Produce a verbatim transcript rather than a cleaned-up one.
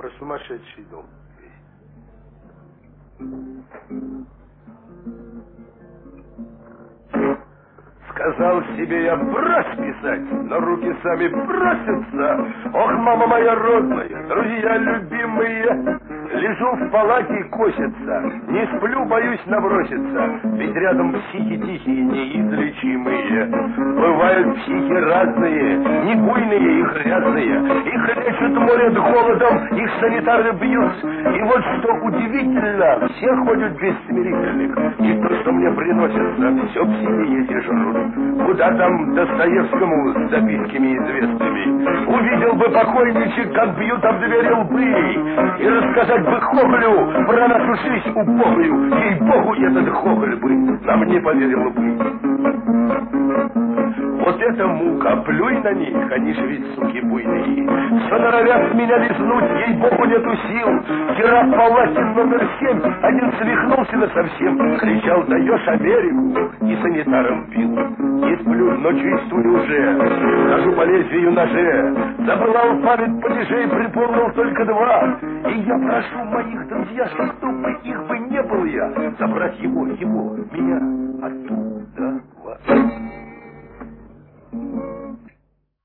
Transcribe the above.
про сумасшедший дом. Сказал себе я, брось писать, но руки сами просятся. Ох, мама моя родная, друзья любимые, лежу в палате и косится, не сплю, боюсь наброситься, ведь рядом психи тихие, неизлечимые. Бывают психи разные, не буйные и грязные, их лечат, морят голодом, их санитары бьют. И вот что удивительно, все ходят без смирительных, и то, что мне приносится, все психи эти жрут. Куда там Достоевскому с записками известными? Увидел бы покойничек, как бьют об двери лбы, и рассказать бы Хоголю про нашу жизнь убогую. Ей-богу, этот Хоголь бы нам не поверил бы. Вот это мука, плюй на них, они же ведь суки буйные. Все норовят меня лизнуть, ей-богу, нету сил. Вчера в палате номер семь один свихнулся насовсем, кричал: даешь Америку, и санитаром бил. Не сплю, но чувствую уже, хожу по лезвию ноже, забрал память падежей, припомнил только два. И я прошу моих друзья, чтобы их бы не был я, забрать его, его, меня оттуда.